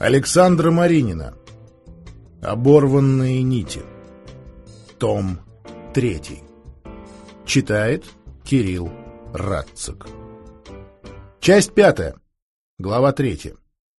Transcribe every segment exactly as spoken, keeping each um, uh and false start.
Александра Маринина. Оборванные нити. Том третий. Читает Кирилл Радцик. Часть пятая. Глава третья.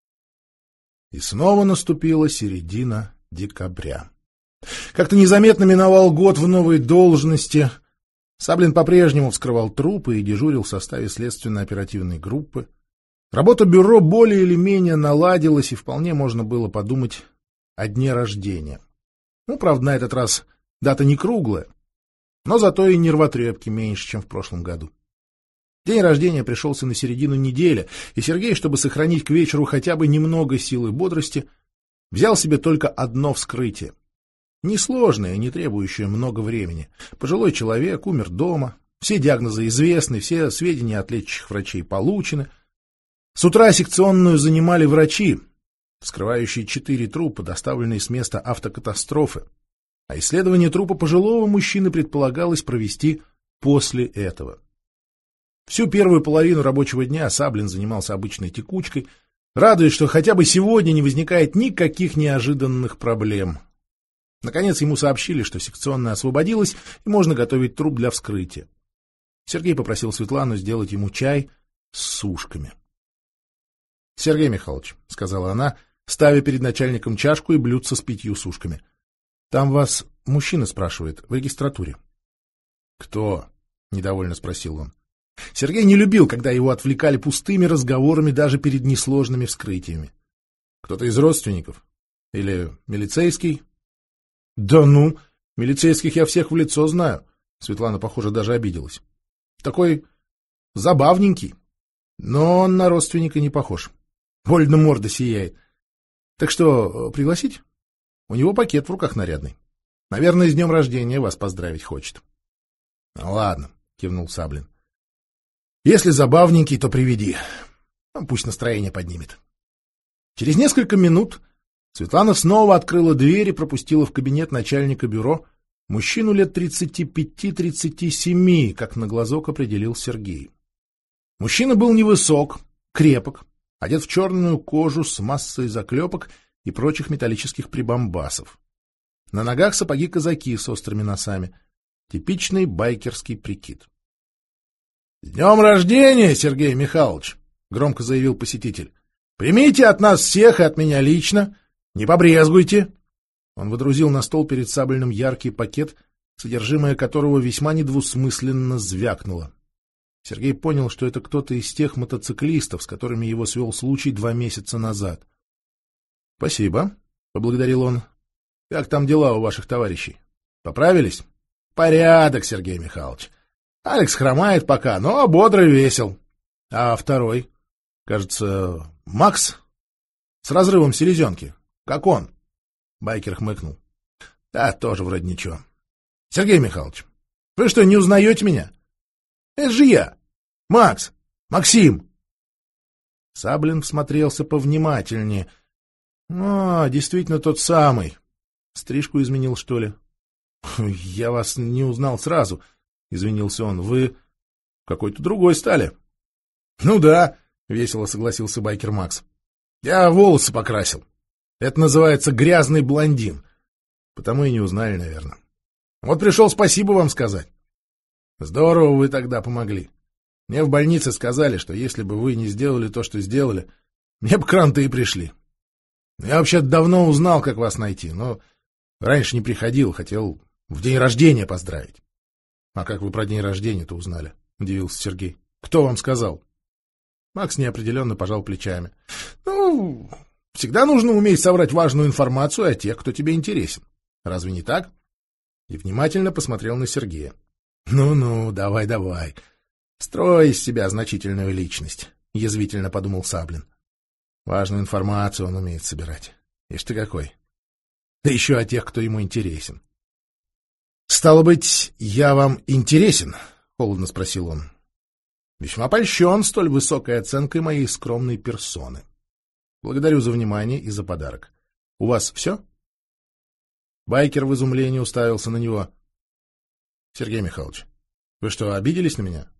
И снова наступила середина декабря. Как-то незаметно миновал год в новой должности. Саблин по-прежнему вскрывал трупы и дежурил в составе следственно-оперативной группы. Работа бюро более или менее наладилась, и вполне можно было подумать о дне рождения. Ну, правда, на этот раз дата не круглая, но зато и нервотрепки меньше, чем в прошлом году. День рождения пришелся на середину недели, и Сергей, чтобы сохранить к вечеру хотя бы немного силы и бодрости, взял себе только одно вскрытие. Несложное, не требующее много времени. Пожилой человек умер дома, все диагнозы известны, все сведения от лечащих врачей получены. С утра секционную занимали врачи, вскрывающие четыре трупа, доставленные с места автокатастрофы, а исследование трупа пожилого мужчины предполагалось провести после этого. Всю первую половину рабочего дня Саблин занимался обычной текучкой, радуясь, что хотя бы сегодня не возникает никаких неожиданных проблем. Наконец ему сообщили, что секционная освободилась и можно готовить труп для вскрытия. Сергей попросил Светлану сделать ему чай с сушками. — Сергей Михайлович, — сказала она, ставя перед начальником чашку и блюдце с пятью сушками, — там вас мужчина спрашивает в регистратуре. — Кто? — недовольно спросил он. Сергей не любил, когда его отвлекали пустыми разговорами даже перед несложными вскрытиями. — Кто-то из родственников? Или милицейский? — Да ну, милицейских я всех в лицо знаю. Светлана, похоже, даже обиделась. Такой забавненький, но он на родственника не похож. Больно морда сияет. Так что, пригласить? У него пакет в руках нарядный. Наверное, с днем рождения вас поздравить хочет. — Ладно, — кивнул Саблин. — Если забавненький, то приведи. Пусть настроение поднимет. Через несколько минут Светлана снова открыла дверь и пропустила в кабинет начальника бюро мужчину лет тридцати пяти — тридцати семи, как на глазок определил Сергей. Мужчина был невысок, крепок, одет в черную кожу с массой заклепок и прочих металлических прибамбасов. На ногах сапоги-казаки с острыми носами. Типичный байкерский прикид. — С днем рождения, Сергей Михайлович! — громко заявил посетитель. — Примите от нас всех и от меня лично. Не побрезгуйте. Он водрузил на стол перед Саблиным яркий пакет, содержимое которого весьма недвусмысленно звякнуло. Сергей понял, что это кто-то из тех мотоциклистов, с которыми его свел случай два месяца назад. — Спасибо, — поблагодарил он. — Как там дела у ваших товарищей? Поправились? — Порядок, Сергей Михайлович. Алекс хромает пока, но бодро и весел. А второй? Кажется, Макс? С разрывом селезенки. Как он? Байкер хмыкнул. Да, тоже вроде ничего. Сергей Михайлович, вы что, не узнаете меня? Это же я. Макс. Максим. Саблин всмотрелся повнимательнее. А, действительно тот самый. Стрижку изменил, что ли? Я вас не узнал сразу, извинился он. Вы какой-то другой стали. Ну да, весело согласился байкер Макс. Я волосы покрасил. Это называется грязный блондин. Потому и не узнали, наверное. Вот пришел спасибо вам сказать. Здорово вы тогда помогли. Мне в больнице сказали, что если бы вы не сделали то, что сделали, мне бы кранты и пришли. Я вообще-то давно узнал, как вас найти, но раньше не приходил, хотел в день рождения поздравить. — А как вы про день рождения-то узнали? — удивился Сергей. — Кто вам сказал? Макс неопределенно пожал плечами. — Ну, всегда нужно уметь соврать важную информацию о тех, кто тебе интересен. Разве не так? И внимательно посмотрел на Сергея. «Ну — Ну-ну, давай-давай. Строй из себя значительную личность, — язвительно подумал Саблин. Важную информацию он умеет собирать. Ишь ты какой. Да еще о тех, кто ему интересен. — Стало быть, я вам интересен? — холодно спросил он. — Весьма польщен столь высокой оценкой моей скромной персоны. Благодарю за внимание и за подарок. У вас все? Байкер в изумлении уставился на него. — Сергей Михайлович, вы что, обиделись на меня?